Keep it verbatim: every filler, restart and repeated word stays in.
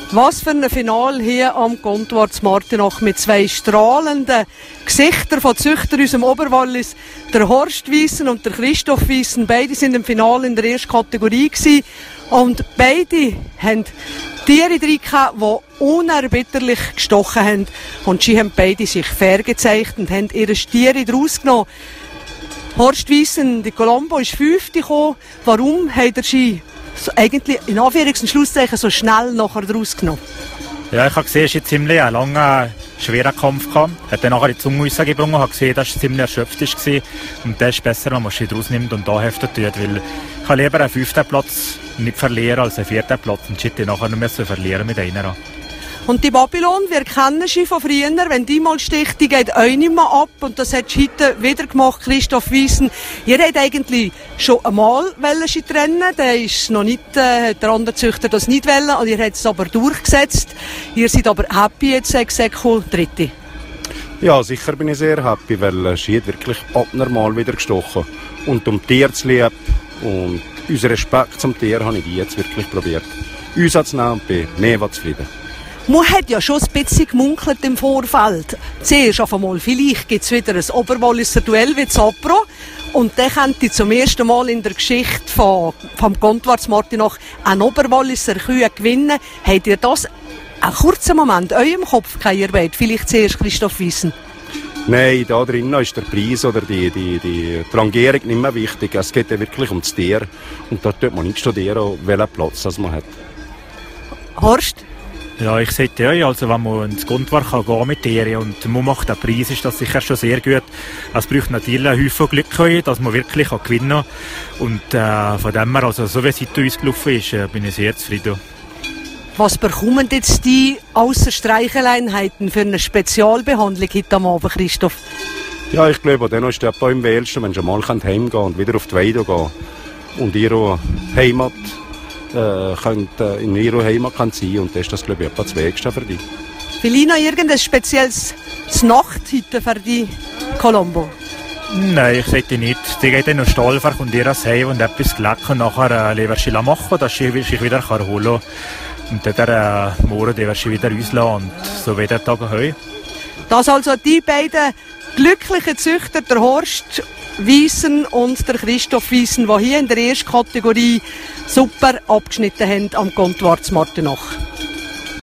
Was für ein Finale hier am Gontwarz Martinach mit zwei strahlenden Gesichtern von Züchtern aus dem Oberwallis. Der Horst Wiesen und der Christoph Wiesen, beide sind im Finale in der ersten Kategorie gewesen. Und beide haben Tiere drin gehabt, die unerbitterlich gestochen haben. Und sie haben beide sich fair gezeigt und haben ihre Tiere daraus genommen. Horst Wiesen, die Colombo, ist fünfte gekommen. Warum hat er sie so eigentlich in Anführungs- und Schlusszeichen so schnell nachher daraus genommen? Ja, ich habe gesehen, es war ziemlich ein langer, schwerer Kampf. Er hat dann nachher die Zunge rausgebrungen und habe gesehen, dass es ziemlich erschöpft war. Und das ist besser, wenn man sie daraus nimmt und da heftet tut. Weil ich kann lieber einen fünften Platz nicht verlieren als einen vierten Platz. Und ich hätte nachher nicht mehr verlieren mit einer. Und die Babylon, wir kennen sie von früher, wenn die mal sticht, die geht auch nicht mehr ab. Und das hat sie heute wieder gemacht, Christoph Wiesen. Ihr habt eigentlich schon einmal sie trennen, der ist noch nicht, äh, der andere Züchter das nicht wollen, und ihr habt es aber durchgesetzt. Ihr seid aber happy jetzt, Execo Dritte. Ja, sicher bin ich sehr happy, weil sie hat wirklich abnormal wieder gestochen. Und um Tier zu lieben und unseren Respekt zum Tier habe ich die jetzt wirklich probiert. Uns hat es nehmen und bin mehr als zufrieden. Man hat ja schon ein bisschen gemunkelt im Vorfeld. Zuerst auf einmal, vielleicht gibt es wieder ein Oberwalliser Duell wie Zapro. Und dann könnte zum ersten Mal in der Geschichte von, vom Gontwarz Martinach ein Oberwalliser Kühe gewinnen. Habt ihr das einen kurzen Moment in eurem Kopf gearbeitet? Vielleicht zuerst Christoph Wiesen. Nein, da drinnen ist der Preis oder die, die, die Rangierung nicht mehr wichtig. Es geht ja wirklich um das Tier. Und da tut man nicht studieren, welchen Platz das man hat. Horst? Ja, ich sehe ja, also wenn man ins Gontwarz kann gehen mit Tieren und man macht den Preis, ist das sicher schon sehr gut. Es braucht natürlich einen Haufen Glück, dass man wirklich gewinnen kann. Und äh, von dem her, also so wie es heute uns gelaufen ist, äh, bin ich sehr zufrieden. Was bekommen jetzt die ausser Streicheleinheiten für eine Spezialbehandlung heute am Abend, Christoph? Ja, ich glaube, dann ist der am wenigsten, wenn sie mal heimgehen und wieder auf die Weide gehen und ihre Heimat Äh, könnt, äh, in ihrer Heimat kann sein, und das ist das, glaube ich, etwa das Wichtigste für dich. Vielleicht noch irgendein spezielles Nacht heute für die Colombo? Nein, ich sehe nicht. Die geht in den Stallwerk und ihr Heim und etwas gelecken und nachher äh, lieber sie machen, dass sie sich wieder holen kann. Und dann äh, morgen die sie wieder auslassen und so wie der Tag heute. Das also die beiden glücklichen Züchter, der Horst Wiesen und der Christoph Wiesen, die hier in der ersten Kategorie super abgeschnitten haben am Gontwarz Martinach.